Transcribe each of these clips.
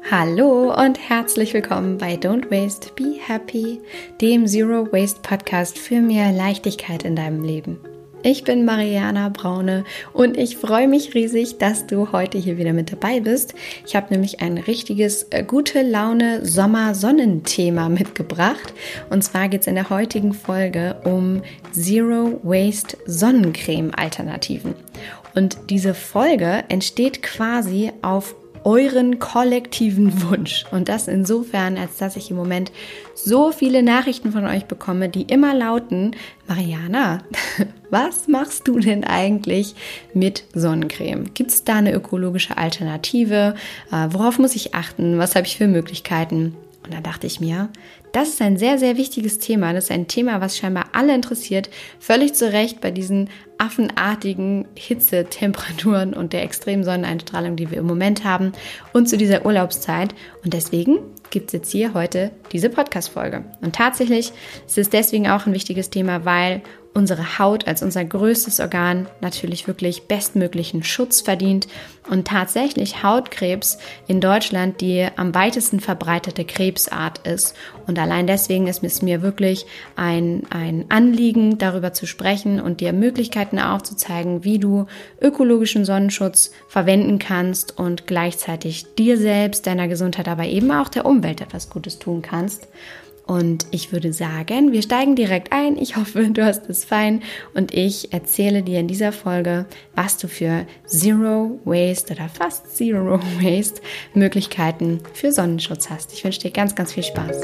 Hallo und herzlich willkommen bei Don't Waste, Be Happy, dem Zero Waste Podcast für mehr Leichtigkeit in deinem Leben. Ich bin Mariana Braune und ich freue mich riesig, dass du heute hier wieder mit dabei bist. Ich habe nämlich ein richtiges gute Laune Sommer-Sonnenthema mitgebracht. Und zwar geht es in der heutigen Folge um Zero Waste Sonnencreme-Alternativen. Und diese Folge entsteht quasi auf euren kollektiven Wunsch. Und das insofern, als dass ich im Moment so viele Nachrichten von euch bekomme, die immer lauten: Mariana, was machst du denn eigentlich mit Sonnencreme? Gibt es da eine ökologische Alternative? Worauf muss ich achten? Was habe ich für Möglichkeiten? Und da dachte ich mir, das ist ein sehr, sehr wichtiges Thema. Das ist ein Thema, was scheinbar alle interessiert. Völlig zu Recht bei diesen affenartigen Hitzetemperaturen und der extremen Sonneneinstrahlung, die wir im Moment haben und zu dieser Urlaubszeit. Und deswegen gibt es jetzt hier heute diese Podcast-Folge. Und tatsächlich ist es deswegen auch ein wichtiges Thema, weil unsere Haut als unser größtes Organ natürlich wirklich bestmöglichen Schutz verdient und tatsächlich Hautkrebs in Deutschland die am weitesten verbreitete Krebsart ist. Und allein deswegen ist es mir wirklich ein Anliegen, darüber zu sprechen und dir Möglichkeiten aufzuzeigen, wie du ökologischen Sonnenschutz verwenden kannst und gleichzeitig dir selbst, deiner Gesundheit, aber eben auch der Umwelt etwas Gutes tun kannst. Und ich würde sagen, wir steigen direkt ein. Ich hoffe, du hast es fein. Und ich erzähle dir in dieser Folge, was du für Zero Waste oder fast Zero Waste Möglichkeiten für Sonnenschutz hast. Ich wünsche dir ganz, ganz viel Spaß.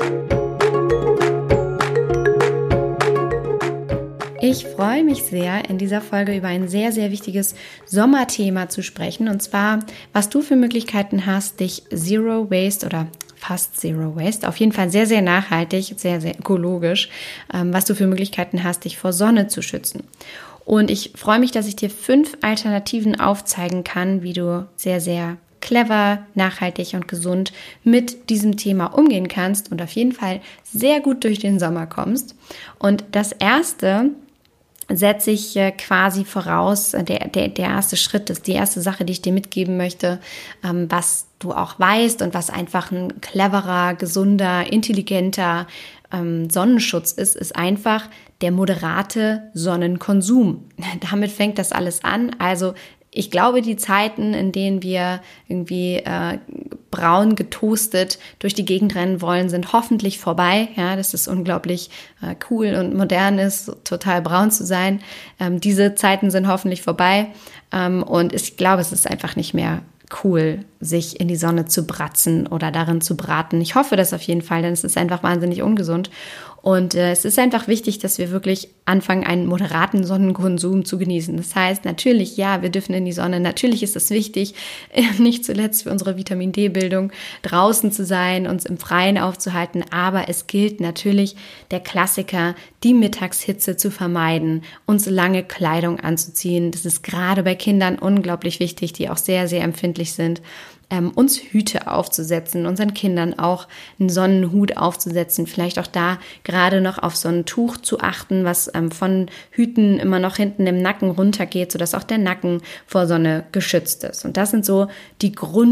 Ich freue mich sehr, in dieser Folge über ein sehr, sehr wichtiges Sommerthema zu sprechen. Und zwar, was du für Möglichkeiten hast, dich Zero Waste oder fast Zero Waste, auf jeden Fall sehr, sehr nachhaltig, sehr, sehr ökologisch, was du für Möglichkeiten hast, dich vor Sonne zu schützen. Und ich freue mich, dass ich dir 5 Alternativen aufzeigen kann, wie du sehr, sehr clever, nachhaltig und gesund mit diesem Thema umgehen kannst und auf jeden Fall sehr gut durch den Sommer kommst. Und das erste setze ich quasi voraus, der erste Schritt ist die erste Sache, die ich dir mitgeben möchte, was du auch weißt und was einfach ein cleverer, gesunder, intelligenter Sonnenschutz ist einfach der moderate Sonnenkonsum. Damit fängt das alles an. Also ich glaube, die Zeiten, in denen wir irgendwie braun getoastet durch die Gegend rennen wollen, sind hoffentlich vorbei. Ja, dass es unglaublich cool und modern ist, total braun zu sein. Diese Zeiten sind hoffentlich vorbei. Und ich glaube, es ist einfach nicht mehr cool, sich in die Sonne zu bratzen oder darin zu braten. Ich hoffe das auf jeden Fall, denn es ist einfach wahnsinnig ungesund. Und es ist einfach wichtig, dass wir wirklich anfangen, einen moderaten Sonnenkonsum zu genießen. Das heißt, natürlich, ja, wir dürfen in die Sonne. Natürlich ist es wichtig, nicht zuletzt für unsere Vitamin-D-Bildung, draußen zu sein, uns im Freien aufzuhalten. Aber es gilt natürlich der Klassiker, die Mittagshitze zu vermeiden, uns lange Kleidung anzuziehen. Das ist gerade bei Kindern unglaublich wichtig, die auch sehr, sehr empfindlich sind. Uns Hüte aufzusetzen, unseren Kindern auch einen Sonnenhut aufzusetzen, vielleicht auch da gerade noch auf so ein Tuch zu achten, was von Hüten immer noch hinten im Nacken runtergeht, sodass auch der Nacken vor Sonne geschützt ist. Und das sind so die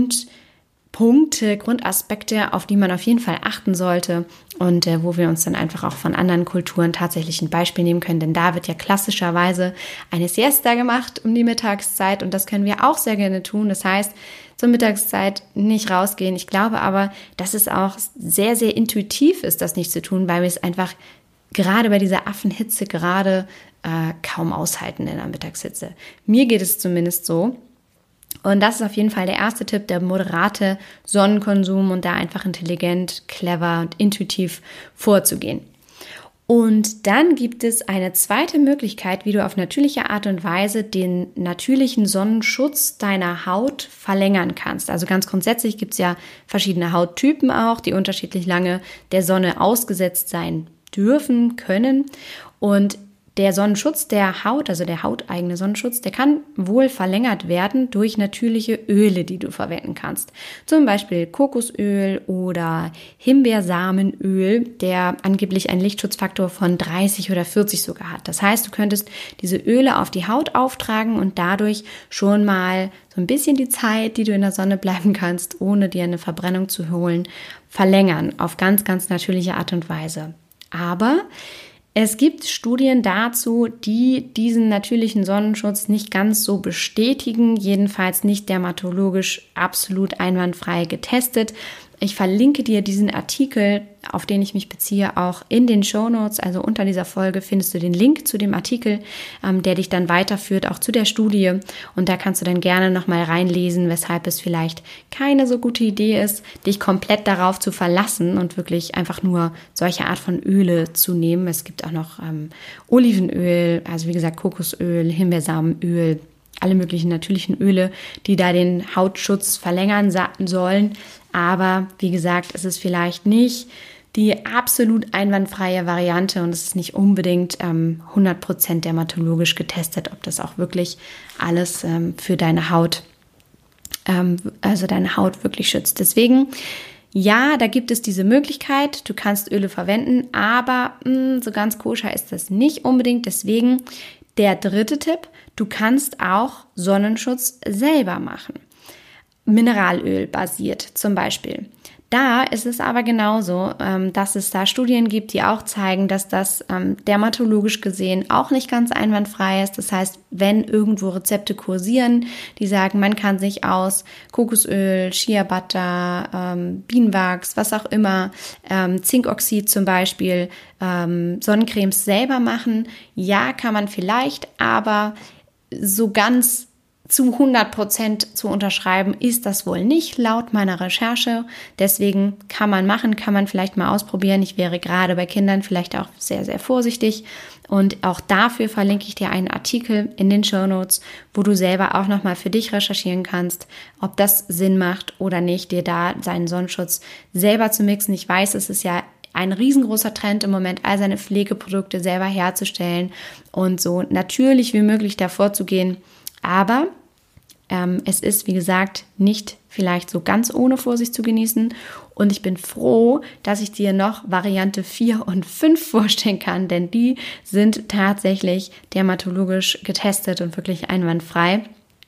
Grundpunkte, Grundaspekte, auf die man auf jeden Fall achten sollte und wo wir uns dann einfach auch von anderen Kulturen tatsächlich ein Beispiel nehmen können, denn da wird ja klassischerweise eine Siesta gemacht um die Mittagszeit und das können wir auch sehr gerne tun. Das heißt, zur Mittagszeit nicht rausgehen. Ich glaube aber, dass es auch sehr, sehr intuitiv ist, das nicht zu tun, weil wir es einfach gerade bei dieser Affenhitze kaum aushalten in der Mittagshitze. Mir geht es zumindest so. Und das ist auf jeden Fall der erste Tipp, der moderate Sonnenkonsum und da einfach intelligent, clever und intuitiv vorzugehen. Und dann gibt es eine zweite Möglichkeit, wie du auf natürliche Art und Weise den natürlichen Sonnenschutz deiner Haut verlängern kannst. Also ganz grundsätzlich gibt es ja verschiedene Hauttypen auch, die unterschiedlich lange der Sonne ausgesetzt sein dürfen, können. Und Der Sonnenschutz der Haut, also der hauteigene Sonnenschutz, der kann wohl verlängert werden durch natürliche Öle, die du verwenden kannst. Zum Beispiel Kokosöl oder Himbeersamenöl, der angeblich einen Lichtschutzfaktor von 30 oder 40 sogar hat. Das heißt, du könntest diese Öle auf die Haut auftragen und dadurch schon mal so ein bisschen die Zeit, die du in der Sonne bleiben kannst, ohne dir eine Verbrennung zu holen, verlängern auf ganz, ganz natürliche Art und Weise. Aber es gibt Studien dazu, die diesen natürlichen Sonnenschutz nicht ganz so bestätigen, jedenfalls nicht dermatologisch absolut einwandfrei getestet. Ich verlinke dir diesen Artikel, auf den ich mich beziehe, auch in den Shownotes. Also unter dieser Folge findest du den Link zu dem Artikel, der dich dann weiterführt, auch zu der Studie. Und da kannst du dann gerne nochmal reinlesen, weshalb es vielleicht keine so gute Idee ist, dich komplett darauf zu verlassen und wirklich einfach nur solche Art von Öle zu nehmen. Es gibt auch noch Olivenöl, also wie gesagt Kokosöl, Himbeersamenöl, alle möglichen natürlichen Öle, die da den Hautschutz verlängern sollen. Aber wie gesagt, es ist vielleicht nicht die absolut einwandfreie Variante und es ist nicht unbedingt 100% dermatologisch getestet, ob das auch wirklich alles für deine Haut, also deine Haut wirklich schützt. Deswegen, ja, da gibt es diese Möglichkeit, du kannst Öle verwenden, aber so ganz koscher ist das nicht unbedingt. Deswegen der dritte Tipp, du kannst auch Sonnenschutz selber machen. Mineralöl basiert zum Beispiel. Da ist es aber genauso, dass es da Studien gibt, die auch zeigen, dass das dermatologisch gesehen auch nicht ganz einwandfrei ist. Das heißt, wenn irgendwo Rezepte kursieren, die sagen, man kann sich aus Kokosöl, Shea Butter, Bienenwachs, was auch immer, Zinkoxid zum Beispiel, Sonnencremes selber machen. Ja, kann man vielleicht, aber so ganz zu 100% zu unterschreiben ist das wohl nicht, laut meiner Recherche. Deswegen kann man machen, kann man vielleicht mal ausprobieren. Ich wäre gerade bei Kindern vielleicht auch sehr, sehr vorsichtig. Und auch dafür verlinke ich dir einen Artikel in den Shownotes, wo du selber auch nochmal für dich recherchieren kannst, ob das Sinn macht oder nicht, dir da seinen Sonnenschutz selber zu mixen. Ich weiß, es ist ja ein riesengroßer Trend im Moment, all seine Pflegeprodukte selber herzustellen und so natürlich wie möglich davor zu gehen. Aber es ist, wie gesagt, nicht vielleicht so ganz ohne Vorsicht zu genießen. Und ich bin froh, dass ich dir noch Variante 4 und 5 vorstellen kann, denn die sind tatsächlich dermatologisch getestet und wirklich einwandfrei.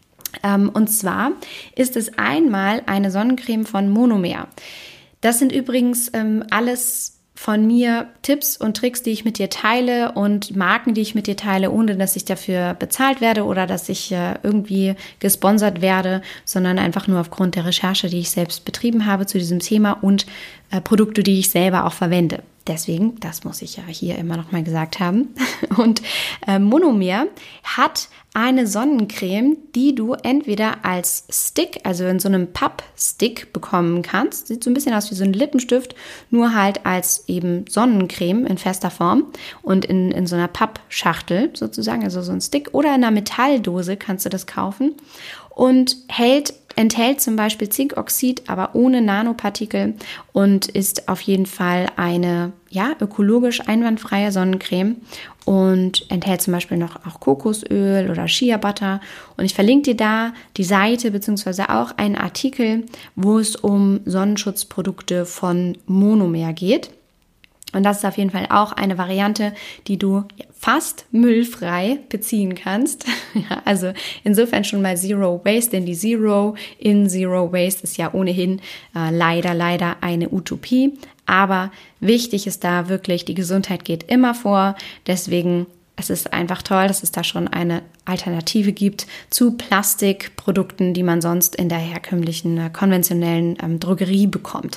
Und zwar ist es einmal eine Sonnencreme von Monomer. Das sind übrigens alles von mir Tipps und Tricks, die ich mit dir teile und Marken, die ich mit dir teile, ohne dass ich dafür bezahlt werde oder dass ich irgendwie gesponsert werde, sondern einfach nur aufgrund der Recherche, die ich selbst betrieben habe zu diesem Thema und Produkte, die ich selber auch verwende. Deswegen, das muss ich ja hier immer noch mal gesagt haben. Und Monomer hat eine Sonnencreme, die du entweder als Stick, also in so einem Pappstick bekommen kannst. Sieht so ein bisschen aus wie so ein Lippenstift, nur halt als eben Sonnencreme in fester Form und in so einer Pappschachtel sozusagen, also so ein Stick. Oder in einer Metalldose kannst du das kaufen und enthält zum Beispiel Zinkoxid, aber ohne Nanopartikel und ist auf jeden Fall eine ökologisch einwandfreie Sonnencreme und enthält zum Beispiel noch auch Kokosöl oder Shea Butter. Und ich verlinke dir da die Seite beziehungsweise auch einen Artikel, wo es um Sonnenschutzprodukte von Monomer geht. Und das ist auf jeden Fall auch eine Variante, die du fast müllfrei beziehen kannst. Ja, also insofern schon mal Zero Waste, denn die Zero in Zero Waste ist ja ohnehin leider eine Utopie. Aber wichtig ist da wirklich, die Gesundheit geht immer vor. Deswegen, es ist einfach toll, dass es da schon eine Alternative gibt zu Plastikprodukten, die man sonst in der herkömmlichen, konventionellen Drogerie bekommt.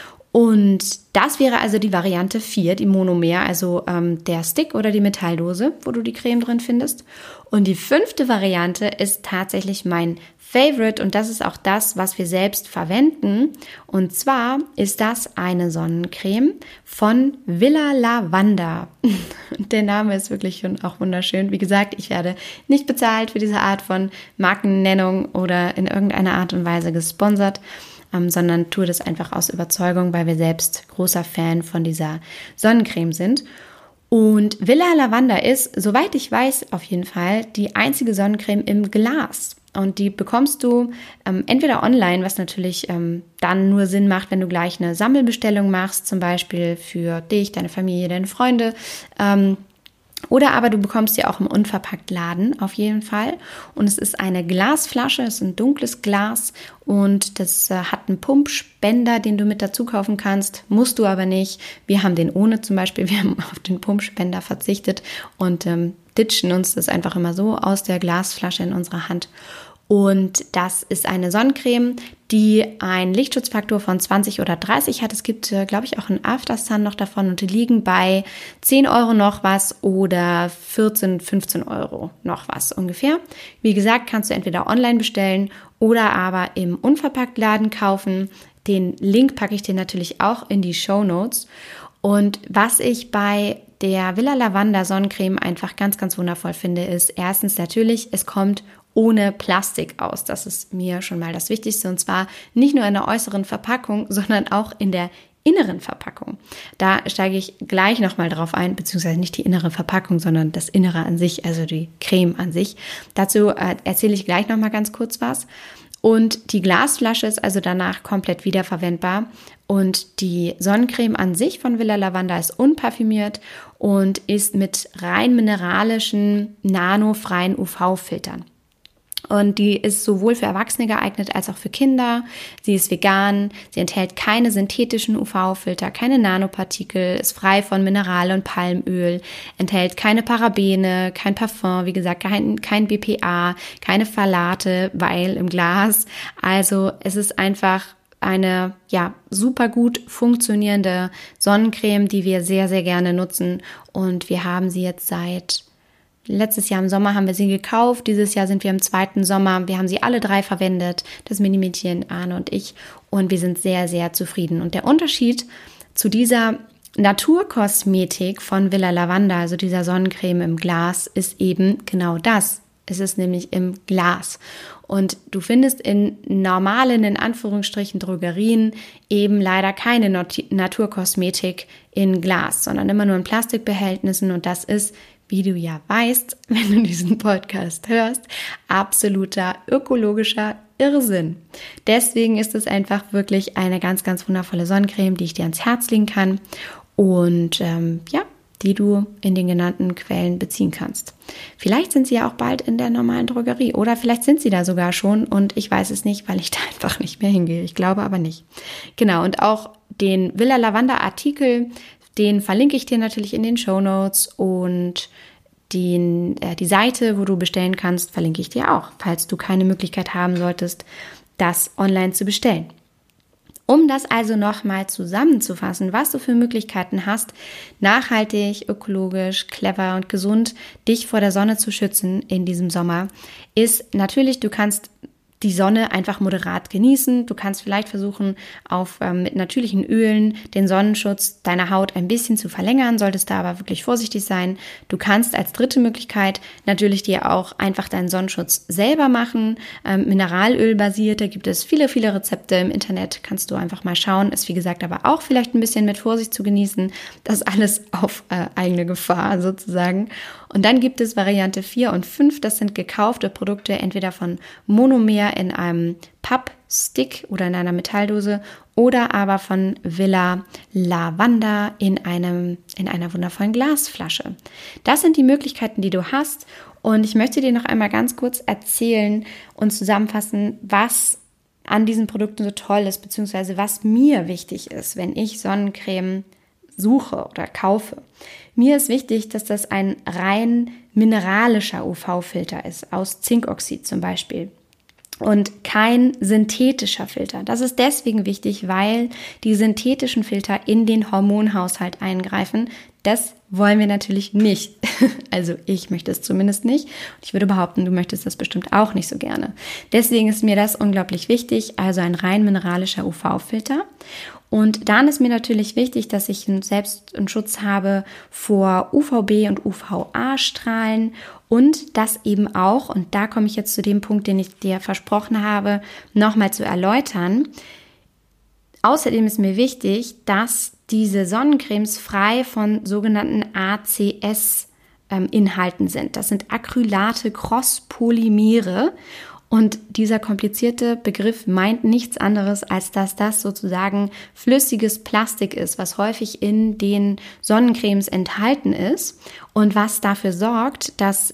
Und das wäre also die Variante 4, die Monomer, also der Stick oder die Metalldose, wo du die Creme drin findest. Und die 5. Variante ist tatsächlich mein Favorite und das ist auch das, was wir selbst verwenden. Und zwar ist das eine Sonnencreme von Villa Lavanda. Der Name ist wirklich schon auch wunderschön. Wie gesagt, ich werde nicht bezahlt für diese Art von Markennennung oder in irgendeiner Art und Weise gesponsert, sondern tue das einfach aus Überzeugung, weil wir selbst großer Fan von dieser Sonnencreme sind. Und Villa Lavanda ist, soweit ich weiß, auf jeden Fall die einzige Sonnencreme im Glas. Und die bekommst du entweder online, was natürlich dann nur Sinn macht, wenn du gleich eine Sammelbestellung machst, zum Beispiel für dich, deine Familie, deine Freunde. Oder aber du bekommst sie auch im Unverpacktladen auf jeden Fall. Und es ist eine Glasflasche, es ist ein dunkles Glas und das hat einen Pumpspender, den du mit dazu kaufen kannst. Musst du aber nicht. Wir haben den ohne zum Beispiel. Wir haben auf den Pumpspender verzichtet und ditchen uns das einfach immer so aus der Glasflasche in unserer Hand. Und das ist eine Sonnencreme, die einen Lichtschutzfaktor von 20 oder 30 hat. Es gibt, glaube ich, auch einen Aftersun noch davon und die liegen bei 10 Euro noch was oder 14, 15 Euro noch was ungefähr. Wie gesagt, kannst du entweder online bestellen oder aber im Unverpacktladen kaufen. Den Link packe ich dir natürlich auch in die Shownotes. Und was ich bei der Villa Lavanda Sonnencreme einfach ganz, ganz wundervoll finde, ist erstens natürlich, es kommt ohne Plastik aus. Das ist mir schon mal das Wichtigste und zwar nicht nur in der äußeren Verpackung, sondern auch in der inneren Verpackung. Da steige ich gleich nochmal drauf ein, beziehungsweise nicht die innere Verpackung, sondern das Innere an sich, also die Creme an sich. Dazu erzähle ich gleich nochmal ganz kurz was. Und die Glasflasche ist also danach komplett wiederverwendbar und die Sonnencreme an sich von Villa Lavanda ist unparfümiert und ist mit rein mineralischen, nanofreien UV-Filtern. Und die ist sowohl für Erwachsene geeignet als auch für Kinder. Sie ist vegan, sie enthält keine synthetischen UV-Filter, keine Nanopartikel, ist frei von Mineral- und Palmöl, enthält keine Parabene, kein Parfum, wie gesagt, kein BPA, keine Phthalate, weil im Glas. Also es ist einfach eine super gut funktionierende Sonnencreme, die wir sehr, sehr gerne nutzen. Und wir haben sie jetzt letztes Jahr im Sommer haben wir sie gekauft, dieses Jahr sind wir im 2. Sommer. Wir haben sie alle 3 verwendet, das Minimädchen, Arne und ich. Und wir sind sehr, sehr zufrieden. Und der Unterschied zu dieser Naturkosmetik von Villa Lavanda, also dieser Sonnencreme im Glas, ist eben genau das. Es ist nämlich im Glas. Und du findest in normalen, in Anführungsstrichen, Drogerien eben leider keine Naturkosmetik in Glas, sondern immer nur in Plastikbehältnissen. Und das ist, wie du ja weißt, wenn du diesen Podcast hörst, absoluter ökologischer Irrsinn. Deswegen ist es einfach wirklich eine ganz, ganz wundervolle Sonnencreme, die ich dir ans Herz legen kann und die du in den genannten Quellen beziehen kannst. Vielleicht sind sie ja auch bald in der normalen Drogerie oder vielleicht sind sie da sogar schon und ich weiß es nicht, weil ich da einfach nicht mehr hingehe. Ich glaube aber nicht. Genau, und auch den Villa Lavanda Artikel, den verlinke ich dir natürlich in den Shownotes und die Seite, wo du bestellen kannst, verlinke ich dir auch, falls du keine Möglichkeit haben solltest, das online zu bestellen. Um das also nochmal zusammenzufassen, was du für Möglichkeiten hast, nachhaltig, ökologisch, clever und gesund dich vor der Sonne zu schützen in diesem Sommer, ist natürlich, du kannst die Sonne einfach moderat genießen. Du kannst vielleicht versuchen, mit natürlichen Ölen den Sonnenschutz deiner Haut ein bisschen zu verlängern, solltest da aber wirklich vorsichtig sein. Du kannst als dritte Möglichkeit natürlich dir auch einfach deinen Sonnenschutz selber machen. Mineralölbasiert, da gibt es viele, viele Rezepte im Internet, kannst du einfach mal schauen. Ist wie gesagt aber auch vielleicht ein bisschen mit Vorsicht zu genießen. Das alles auf eigene Gefahr sozusagen. Und dann gibt es Variante 4 und 5, das sind gekaufte Produkte, entweder von Monomer in einem Pappstick oder in einer Metalldose oder aber von Villa Lavanda in einer wundervollen Glasflasche. Das sind die Möglichkeiten, die du hast und ich möchte dir noch einmal ganz kurz erzählen und zusammenfassen, was an diesen Produkten so toll ist, beziehungsweise was mir wichtig ist, wenn ich Sonnencreme suche oder kaufe. Mir ist wichtig, dass das ein rein mineralischer UV-Filter ist, aus Zinkoxid zum Beispiel. Und kein synthetischer Filter. Das ist deswegen wichtig, weil die synthetischen Filter in den Hormonhaushalt eingreifen. Das wollen wir natürlich nicht. Also ich möchte es zumindest nicht. Und ich würde behaupten, du möchtest das bestimmt auch nicht so gerne. Deswegen ist mir das unglaublich wichtig. Also ein rein mineralischer UV-Filter. Und dann ist mir natürlich wichtig, dass ich selbst einen Schutz habe vor UVB und UVA-Strahlen und das eben auch, und da komme ich jetzt zu dem Punkt, den ich dir versprochen habe, nochmal zu erläutern, Außerdem ist mir wichtig, dass diese Sonnencremes frei von sogenannten ACS-Inhalten sind. Das sind Acrylate Crosspolymere. Und dieser komplizierte Begriff meint nichts anderes, als dass das sozusagen flüssiges Plastik ist, was häufig in den Sonnencremes enthalten ist und was dafür sorgt, dass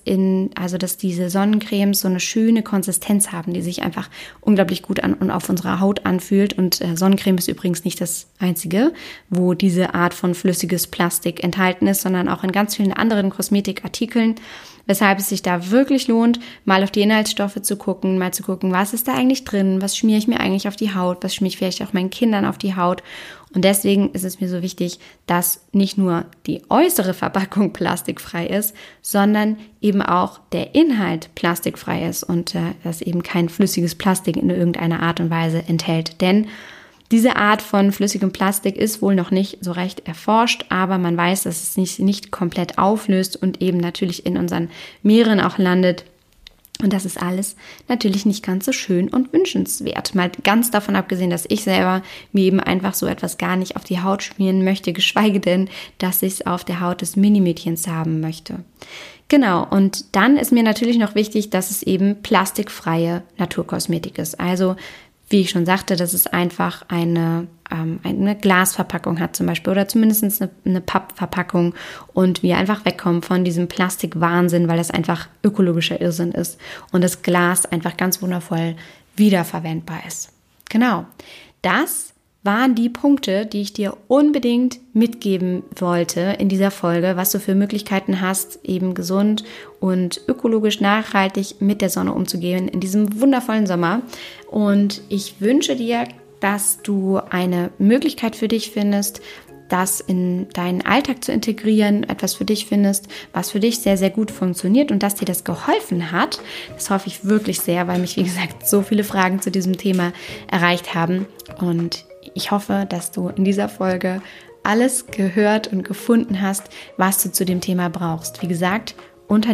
diese Sonnencremes so eine schöne Konsistenz haben, die sich einfach unglaublich gut an und auf unserer Haut anfühlt. Und Sonnencreme ist übrigens nicht das einzige, wo diese Art von flüssiges Plastik enthalten ist, sondern auch in ganz vielen anderen Kosmetikartikeln. Weshalb es sich da wirklich lohnt, mal auf die Inhaltsstoffe zu gucken, mal zu gucken, was ist da eigentlich drin, was schmiere ich mir eigentlich auf die Haut, was schmiere ich vielleicht auch meinen Kindern auf die Haut. Und deswegen ist es mir so wichtig, dass nicht nur die äußere Verpackung plastikfrei ist, sondern eben auch der Inhalt plastikfrei ist und dass eben kein flüssiges Plastik in irgendeiner Art und Weise enthält. Denn diese Art von flüssigem Plastik ist wohl noch nicht so recht erforscht, aber man weiß, dass es nicht komplett auflöst und eben natürlich in unseren Meeren auch landet. Und das ist alles natürlich nicht ganz so schön und wünschenswert. Mal ganz davon abgesehen, dass ich selber mir eben einfach so etwas gar nicht auf die Haut schmieren möchte, geschweige denn, dass ich es auf der Haut des Minimädchens haben möchte. Genau, und dann ist mir natürlich noch wichtig, dass es eben plastikfreie Naturkosmetik ist. Also wie ich schon sagte, dass es einfach eine Glasverpackung hat zum Beispiel oder zumindest eine Pappverpackung und wir einfach wegkommen von diesem Plastikwahnsinn, weil das einfach ökologischer Irrsinn ist und das Glas einfach ganz wundervoll wiederverwendbar ist. Genau, das waren die Punkte, die ich dir unbedingt mitgeben wollte in dieser Folge, was du für Möglichkeiten hast, eben gesund und ökologisch nachhaltig mit der Sonne umzugehen in diesem wundervollen Sommer. Und ich wünsche dir, dass du eine Möglichkeit für dich findest, das in deinen Alltag zu integrieren, etwas für dich findest, was für dich sehr, sehr gut funktioniert und dass dir das geholfen hat. Das hoffe ich wirklich sehr, weil mich, wie gesagt, so viele Fragen zu diesem Thema erreicht haben. Und ich hoffe, dass du in dieser Folge alles gehört und gefunden hast, was du zu dem Thema brauchst. Wie gesagt, unter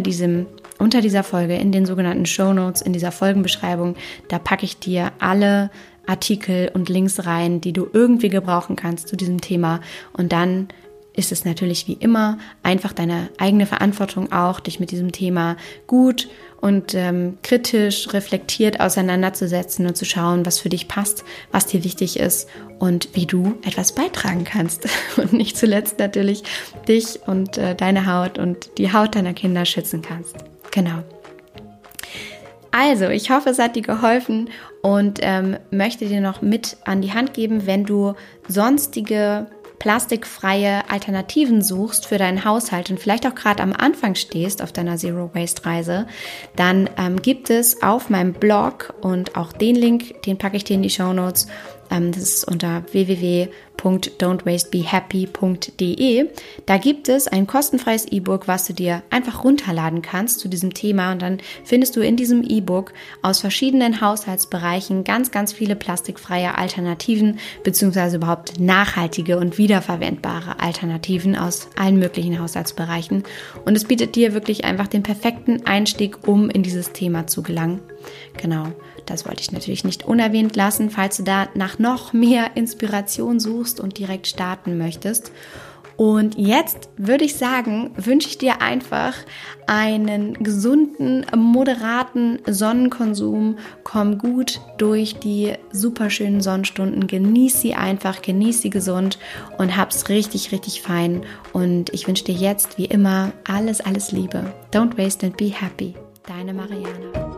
dieser Folge in den sogenannten Shownotes, in dieser Folgenbeschreibung, da packe ich dir alle Artikel und Links rein, die du irgendwie gebrauchen kannst zu diesem Thema. Und dann ist es natürlich wie immer einfach deine eigene Verantwortung auch, dich mit diesem Thema gut und kritisch reflektiert auseinanderzusetzen und zu schauen, was für dich passt, was dir wichtig ist und wie du etwas beitragen kannst. Und nicht zuletzt natürlich dich und deine Haut und die Haut deiner Kinder schützen kannst. Genau. Also, ich hoffe, es hat dir geholfen und möchte dir noch mit an die Hand geben, wenn du sonstige plastikfreie Alternativen suchst für deinen Haushalt und vielleicht auch gerade am Anfang stehst auf deiner Zero-Waste-Reise, dann gibt es auf meinem Blog und auch den Link, den packe ich dir in die Shownotes, das ist unter www.don'twastebehappy.de. Da gibt es ein kostenfreies E-Book, was du dir einfach runterladen kannst zu diesem Thema und dann findest du in diesem E-Book aus verschiedenen Haushaltsbereichen ganz, ganz viele plastikfreie Alternativen beziehungsweise überhaupt nachhaltige und wiederverwendbare Alternativen aus allen möglichen Haushaltsbereichen und es bietet dir wirklich einfach den perfekten Einstieg, um in dieses Thema zu gelangen. Genau, das wollte ich natürlich nicht unerwähnt lassen, falls du da nach noch mehr Inspiration suchst und direkt starten möchtest. Und jetzt würde ich sagen, wünsche ich dir einfach einen gesunden, moderaten Sonnenkonsum. Komm gut durch die super schönen Sonnenstunden. Genieß sie einfach, genieß sie gesund und hab's richtig, richtig fein. Und ich wünsche dir jetzt, wie immer, alles, alles Liebe. Don't waste and be happy. Deine Mariana.